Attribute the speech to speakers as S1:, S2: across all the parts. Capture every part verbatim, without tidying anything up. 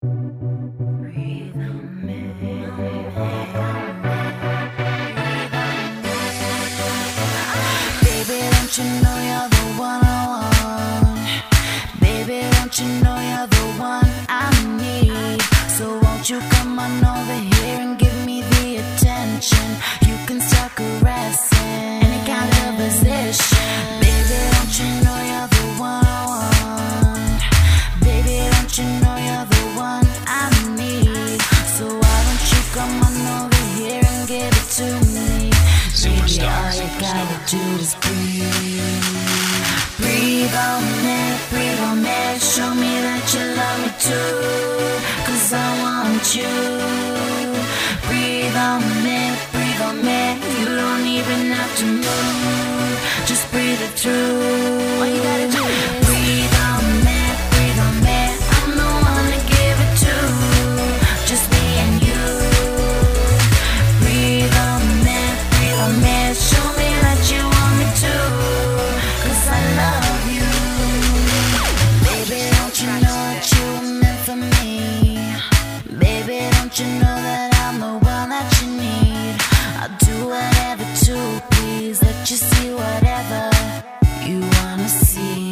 S1: Breathe on me. Baby, don't you know you're the one I want? Baby, don't you know you're the one I need? So won't you come on over here and give me the attention? You can start caressing any kind of position. Baby, don't you know you're the one I want? Baby, don't you know you're the one I need? So why don't you come on over here and give it to me? Baby, all you gotta do is breathe. Breathe on me, breathe on me. Show me that you love me too, 'cause I want you. Breathe on me, breathe on me. You don't even have to move, just breathe it through. All you gotta do is breathe on me, breathe on me. I'm the one to give it to, just me and you. Breathe on me, breathe on me. Show me that you want me to, 'cause I love you. Baby, don't you know that you were meant for me? Baby, don't you know that I'm the one that you need? I'll do whatever to please, let you see whatever you wanna see.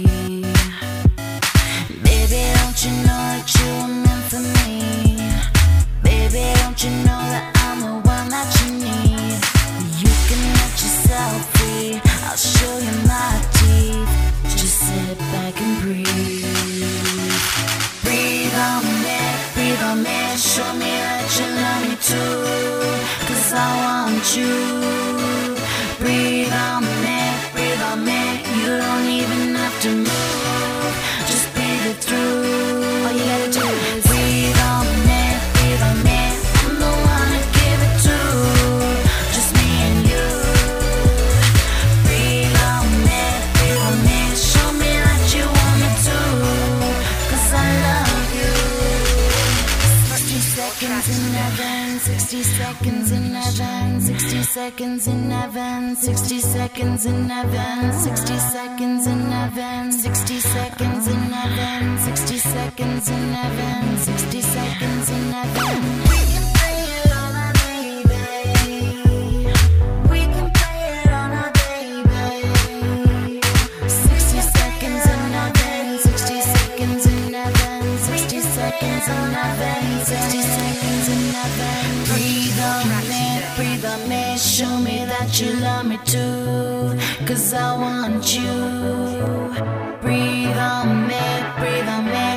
S1: Baby, don't you know that you were meant for me? Baby, don't you know that I'm the one that you need? You can let yourself free, I'll show you my teeth. Just sit back and breathe. Breathe on me, breathe on me. Show me that you love me too, 'cause I want you. Breathe on me, breathe on me. You don't even have to move, just breathe it through. All you gotta do is breathe on me, breathe on me. I'm the one to give it to, just me and you. Breathe on me, breathe on me. Show me that you want me to, 'cause I love you. Sixty seconds in heaven, sixty seconds in heaven, sixty seconds in heaven, sixty seconds in heaven, sixty seconds in heaven, sixty seconds in heaven, sixty seconds in heaven, sixty seconds in heaven. We can play it all night, baby. We can play it all night, baby. Sixty seconds in heaven, sixty seconds in heaven, sixty seconds in heaven, sixty seconds in heaven. Breathe on me, breathe on me. Show me that you love me too, 'cause I want you. Breathe on me, breathe on me.